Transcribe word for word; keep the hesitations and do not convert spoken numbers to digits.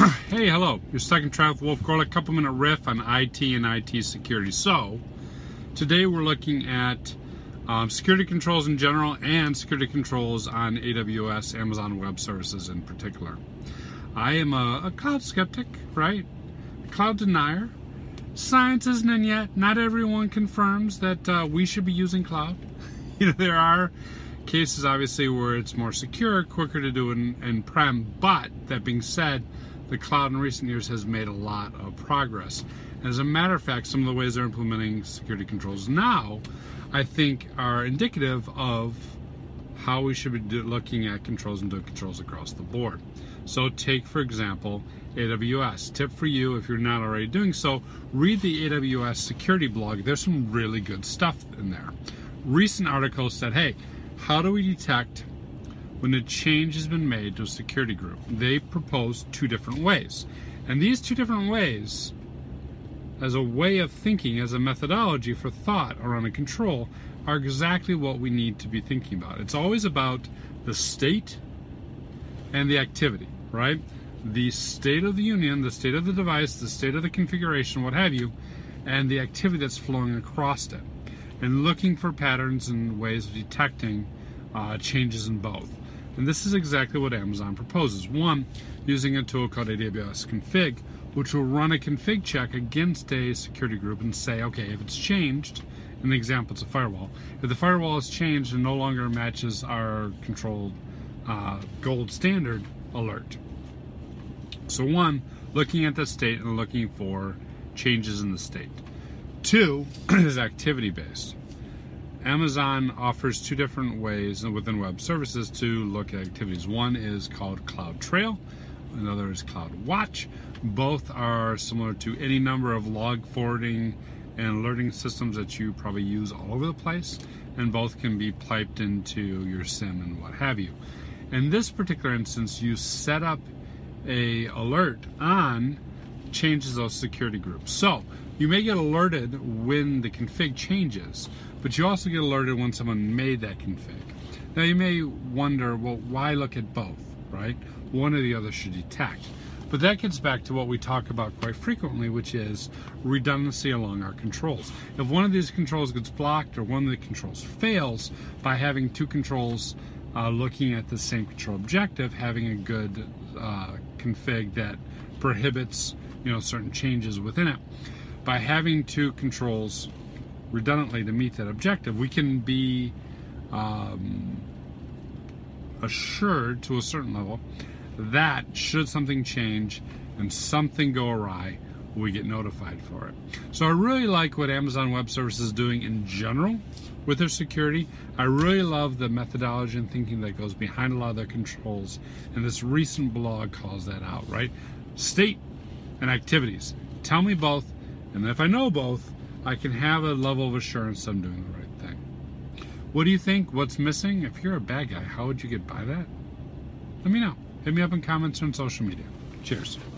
Hey, hello. You're stuck in traffic with Wolf Gorlick. Couple minute riff on I T and I T security. So, today we're looking at um, security controls in general and security controls on A W S, Amazon Web Services in particular. I am a, a cloud skeptic, right? A cloud denier. Science isn't in yet. Not everyone confirms that uh, we should be using cloud. You know, there are cases obviously where it's more secure, quicker to do in, in prem, but that being said, the cloud in recent years has made a lot of progress. As a matter of fact, some of the ways they're implementing security controls now, I think, are indicative of how we should be do, looking at controls and doing controls across the board. So take, for example, A W S. Tip for you, if you're not already doing so, read the A W S security blog. There's some really good stuff in there. Recent articles said, hey, how do we detect when a change has been made to a security group? They proposed two different ways. And these two different ways, as a way of thinking, as a methodology for thought around a control, are exactly what we need to be thinking about. It's always about the state and the activity, right? The state of the union, the state of the device, the state of the configuration, what have you, and the activity that's flowing across it. And looking for patterns and ways of detecting uh, changes in both. And this is exactly what Amazon proposes. One, using a tool called A W S Config, which will run a config check against a security group and say, okay, if it's changed, in the example, it's a firewall. If the firewall has changed and no longer matches our controlled uh, gold standard, alert. So one, looking at the state and looking for changes in the state. Two is activity-based. Amazon offers two different ways within web services to look at activities. One is called CloudTrail, another is CloudWatch. Both are similar to any number of log forwarding and alerting systems that you probably use all over the place, and both can be piped into your SIEM and what have you. In this particular instance, you set up a alert on changes those security groups. So you may get alerted when the config changes, but you also get alerted when someone made that config. Now you may wonder, well, why look at both, right? One or the other should detect. But that gets back to what we talk about quite frequently, which is redundancy along our controls. If one of these controls gets blocked or one of the controls fails, by having two controls uh, looking at the same control objective, having a good uh, config that prohibits, you know, certain changes within it, by having two controls redundantly to meet that objective, we can be um, assured to a certain level that should something change and something go awry, we get notified for it. So I really like what Amazon Web Services is doing in general with their security. I really love the methodology and thinking that goes behind a lot of their controls, and this recent blog calls that out, right? State and activities. Tell me both, and if I know both, I can have a level of assurance I'm doing the right thing. What do you think? What's missing? If you're a bad guy, how would you get by that? Let me know. Hit me up in comments or on social media. Cheers.